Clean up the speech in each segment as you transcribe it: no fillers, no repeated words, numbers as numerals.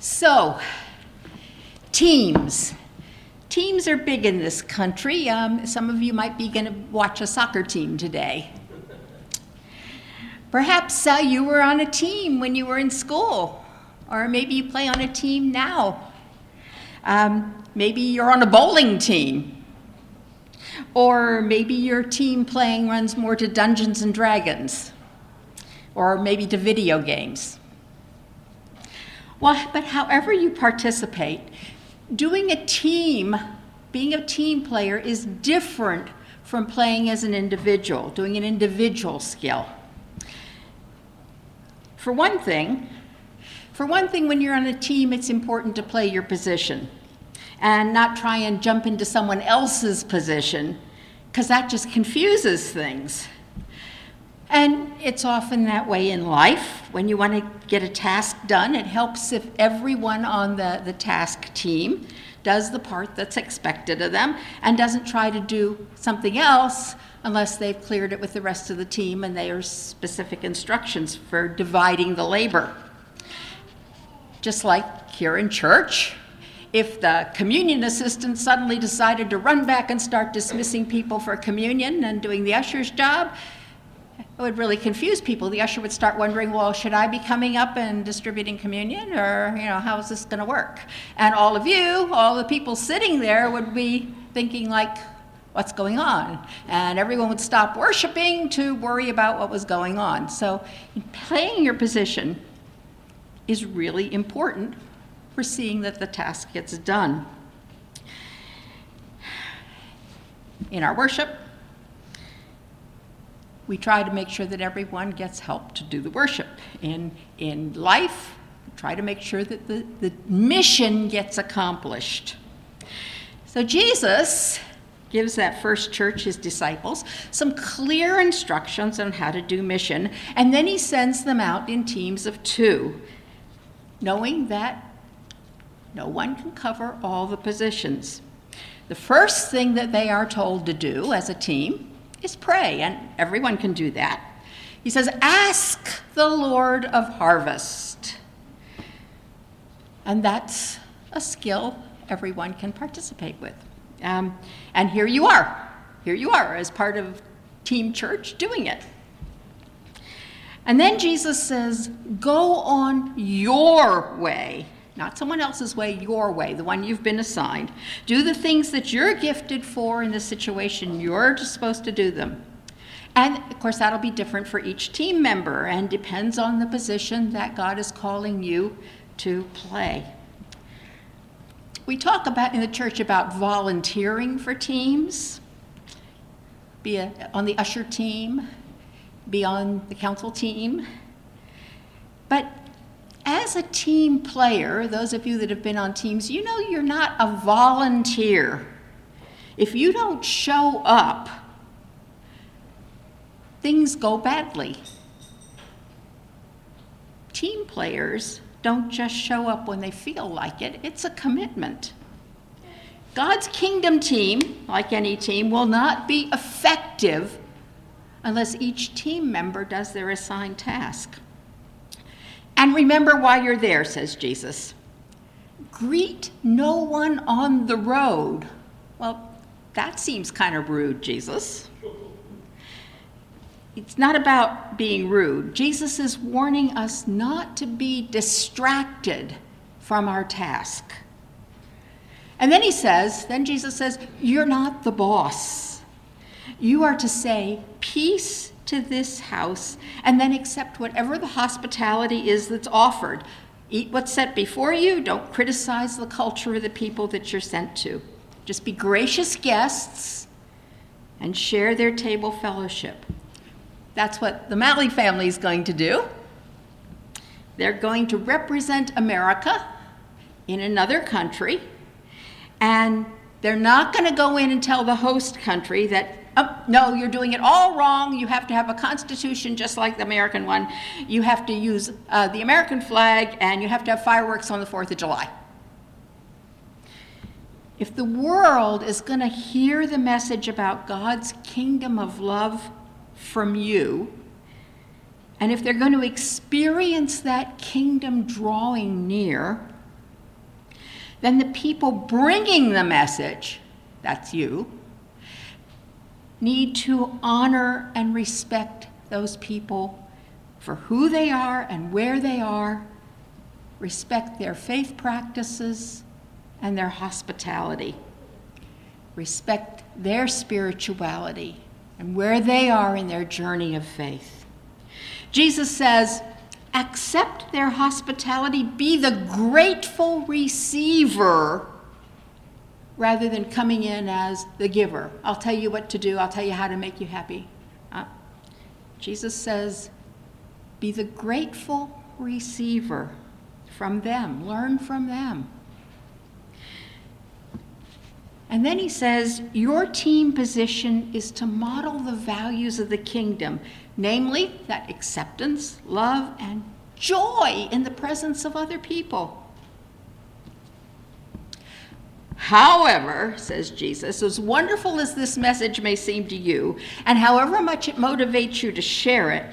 So, teams. Teams are big in this country. Some of you might be going to watch a soccer team today. Perhaps you were on a team when you were in school, or maybe you play on a team now. Maybe you're on a bowling team, or maybe your team playing runs more to Dungeons and Dragons, or maybe to video games. Well, but however you participate, doing a team, being a team player is different from playing as an individual, doing an individual skill. For one thing, when you're on a team, it's important to play your position and not try and jump into someone else's position, because that just confuses things. And it's often that way in life. When you want to get a task done, it helps if everyone on the task team does the part that's expected of them and doesn't try to do something else unless they've cleared it with the rest of the team and there are specific instructions for dividing the labor. Just like here in church, if the communion assistant suddenly decided to run back and start dismissing people for communion and doing the usher's job, it would really confuse people. The usher would start wondering, well, should I be coming up and distributing communion, or, how is this going to work? And all of you, all the people sitting there would be thinking like, what's going on? And everyone would stop worshiping to worry about what was going on. So playing your position is really important for seeing that the task gets done. In our worship, we try to make sure that everyone gets help to do the worship. In life, we try to make sure that the mission gets accomplished. So Jesus gives that first church, his disciples, some clear instructions on how to do mission, and then he sends them out in teams of 2, knowing that no one can cover all the positions. The first thing that they are told to do as a team is pray, and everyone can do that. He says, ask the Lord of harvest. And that's a skill everyone can participate with. And here you are as part of Team Church doing it. And then Jesus says, go on your way. Not someone else's way, your way, the one you've been assigned. Do the things that you're gifted for in the situation you're supposed to do them. And, of course, that'll be different for each team member and depends on the position that God is calling you to play. We talk about in the church about volunteering for teams. Be on the usher team, be on the council team. But as a team player, those of you that have been on teams, you know you're not a volunteer. If you don't show up, things go badly. Team players don't just show up when they feel like it. It's a commitment. God's kingdom team, like any team, will not be effective unless each team member does their assigned task. And remember why you're there, says Jesus. Greet no one on the road. Well, that seems kind of rude, Jesus. It's not about being rude. Jesus is warning us not to be distracted from our task. And then Jesus says, you're not the boss. You are to say, peace to this house, and then accept whatever the hospitality is that's offered. Eat what's set before you. Don't criticize the culture of the people that you're sent to. Just be gracious guests and share their table fellowship. That's what the Malley family is going to do. They're going to represent America in another country, and they're not going to go in and tell the host country that, no, you're doing it all wrong. You have to have a constitution just like the American one. You have to use the American flag, and you have to have fireworks on the 4th of July. If the world is going to hear the message about God's kingdom of love from you, and if they're going to experience that kingdom drawing near, then the people bringing the message, that's you, need to honor and respect those people for who they are and where they are, respect their faith practices and their hospitality, respect their spirituality and where they are in their journey of faith. Jesus says, accept their hospitality, be the grateful receiver rather than coming in as the giver. I'll tell you what to do, I'll tell you how to make you happy. Jesus says, be the grateful receiver from them, learn from them. And then he says, your team position is to model the values of the kingdom, namely that acceptance, love, and joy in the presence of other people. However, says Jesus, as wonderful as this message may seem to you, and however much it motivates you to share it,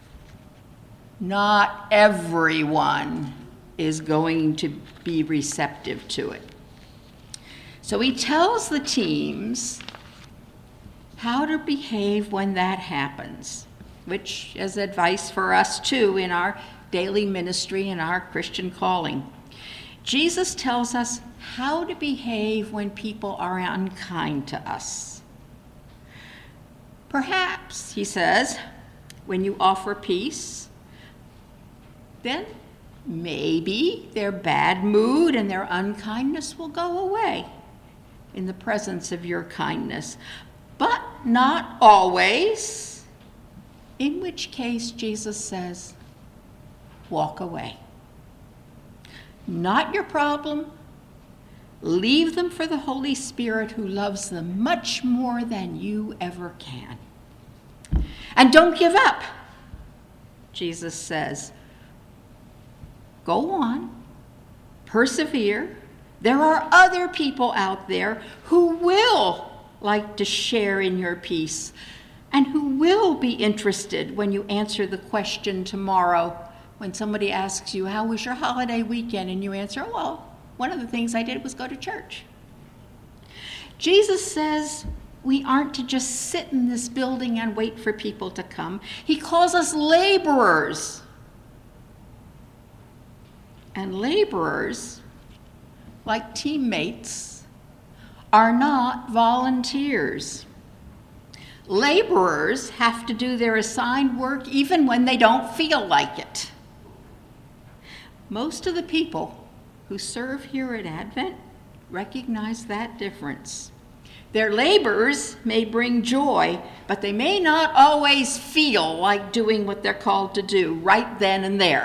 not everyone is going to be receptive to it. So he tells the teams how to behave when that happens, which is advice for us too in our daily ministry and our Christian calling. Jesus tells us how to behave when people are unkind to us. Perhaps, he says, when you offer peace, then maybe their bad mood and their unkindness will go away in the presence of your kindness, but not always, in which case Jesus says, walk away. Not your problem. Leave them for the Holy Spirit who loves them much more than you ever can. And don't give up, Jesus says. Go on, persevere. There are other people out there who will like to share in your peace and who will be interested when you answer the question tomorrow when somebody asks you, how was your holiday weekend? And you answer, well, one of the things I did was go to church. Jesus says we aren't to just sit in this building and wait for people to come. He calls us laborers. And laborers, like teammates, are not volunteers. Laborers have to do their assigned work even when they don't feel like it. Most of the people who serve here at Advent recognize that difference. Their labors may bring joy, but they may not always feel like doing what they're called to do right then and there.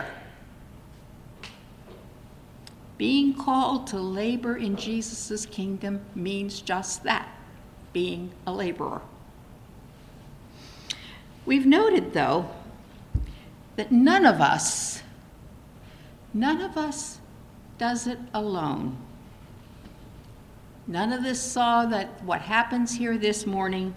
Being called to labor in Jesus' kingdom means just that, being a laborer. We've noted, though, that none of us does it alone. None of us saw that what happens here this morning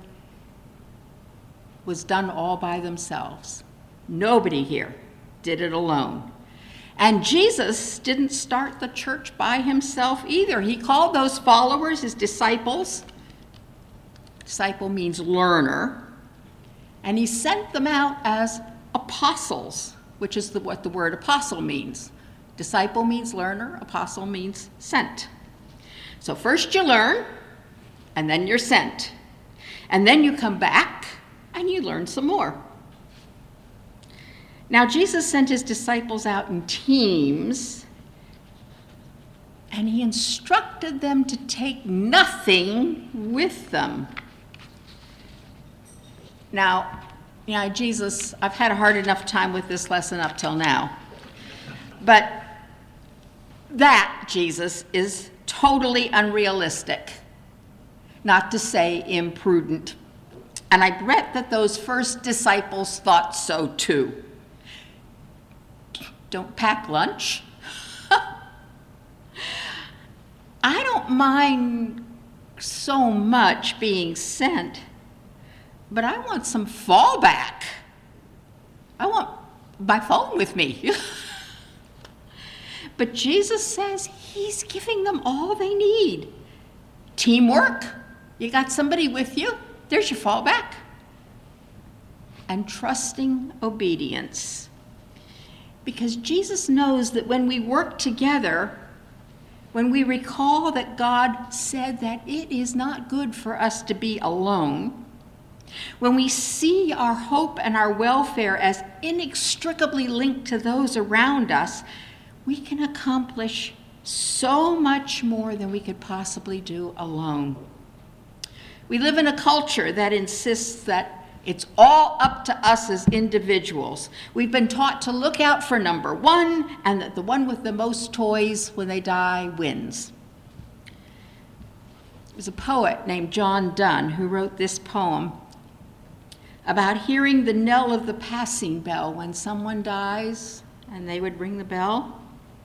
was done all by themselves. Nobody here did it alone. And Jesus didn't start the church by himself either. He called those followers his disciples. Disciple means learner. And he sent them out as apostles, which is what the word apostle means. Disciple means learner, apostle means sent. So first you learn, and then you're sent. And then you come back, and you learn some more. Now, Jesus sent his disciples out in teams, and he instructed them to take nothing with them. Now, Jesus, I've had a hard enough time with this lesson up till now, but that, Jesus, is totally unrealistic, not to say imprudent. And I bet that those first disciples thought so too. Don't pack lunch. I don't mind so much being sent, but I want some fallback. I want my phone with me. But Jesus says he's giving them all they need. Teamwork, you got somebody with you, there's your fallback. And trusting obedience. Because Jesus knows that when we work together, when we recall that God said that it is not good for us to be alone, when we see our hope and our welfare as inextricably linked to those around us, we can accomplish so much more than we could possibly do alone. We live in a culture that insists that it's all up to us as individuals. We've been taught to look out for number one, and that the one with the most toys when they die wins. There's a poet named John Donne who wrote this poem about hearing the knell of the passing bell when someone dies, and they would ring the bell.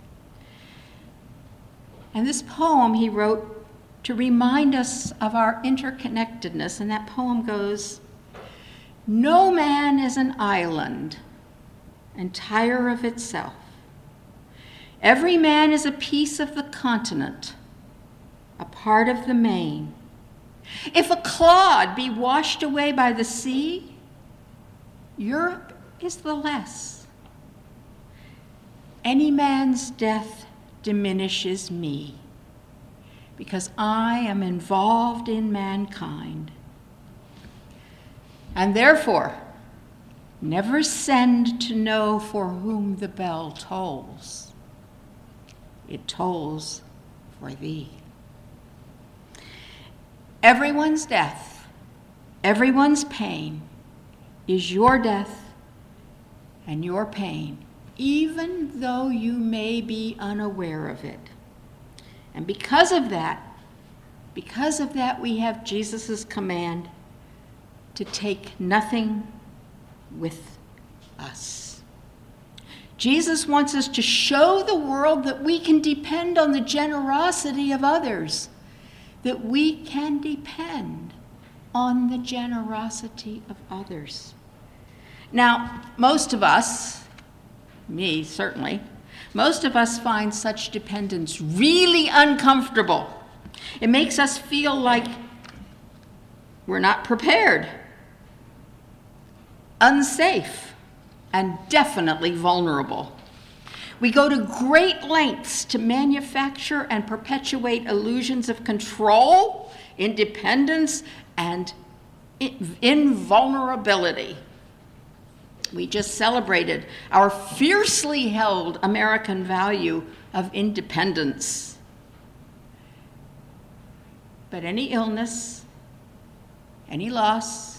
And this poem he wrote to remind us of our interconnectedness, and that poem goes, "No man is an island, entire of itself. Every man is a piece of the continent, a part of the main. If a clod be washed away by the sea, Europe is the less. Any man's death diminishes me, because I am involved in mankind. And therefore, never send to know for whom the bell tolls. It tolls for thee." Everyone's death, everyone's pain is your death and your pain, even though you may be unaware of it. And because of that, we have Jesus' command to take nothing with us. Jesus wants us to show the world that we can depend on the generosity of others, that we can depend on the generosity of others. Now, most of us, me certainly, most of us find such dependence really uncomfortable. It makes us feel like we're not prepared, unsafe, and definitely vulnerable. We go to great lengths to manufacture and perpetuate illusions of control, independence, and invulnerability. We just celebrated our fiercely held American value of independence. But any illness, any loss,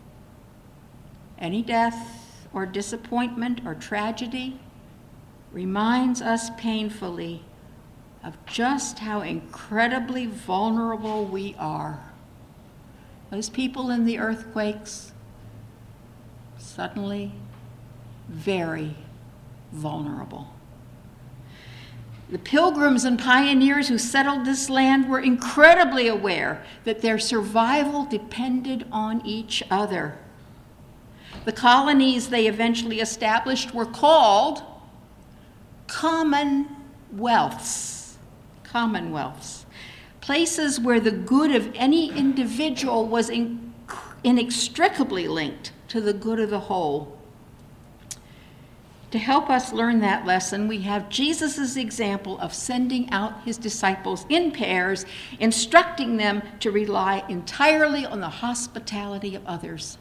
any death or disappointment or tragedy reminds us painfully of just how incredibly vulnerable we are. Those people in the earthquakes, suddenly very vulnerable. The pilgrims and pioneers who settled this land were incredibly aware that their survival depended on each other. The colonies they eventually established were called commonwealths, places where the good of any individual was inextricably linked to the good of the whole. To help us learn that lesson, we have Jesus' example of sending out his disciples in pairs, instructing them to rely entirely on the hospitality of others.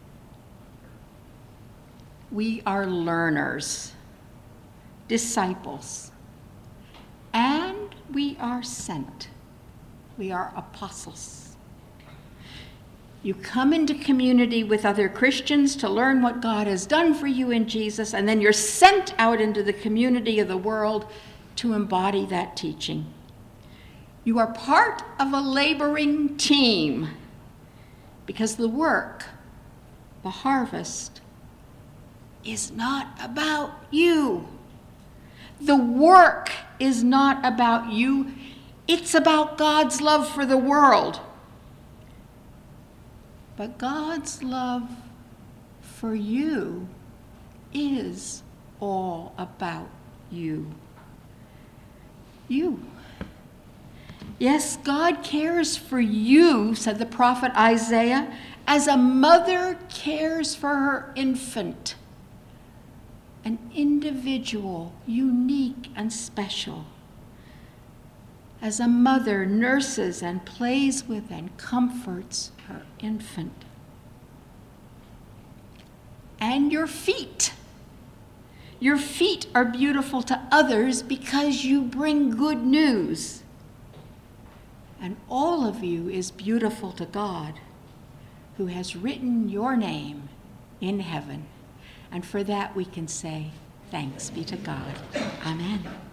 We are learners, disciples, and we are sent. We are apostles. You come into community with other Christians to learn what God has done for you in Jesus, and then you're sent out into the community of the world to embody that teaching. You are part of a laboring team because the work, the harvest, is not about you. The work is not about you. It's about God's love for the world. But God's love for you is all about you. you. Yes, God cares for you, said the prophet Isaiah, as a mother cares for her infant. An individual, unique and special. As a mother nurses and plays with and comforts her infant. And your feet. Your feet are beautiful to others because you bring good news. And all of you is beautiful to God, who has written your name in heaven. And for that we can say, thanks be to God. Amen.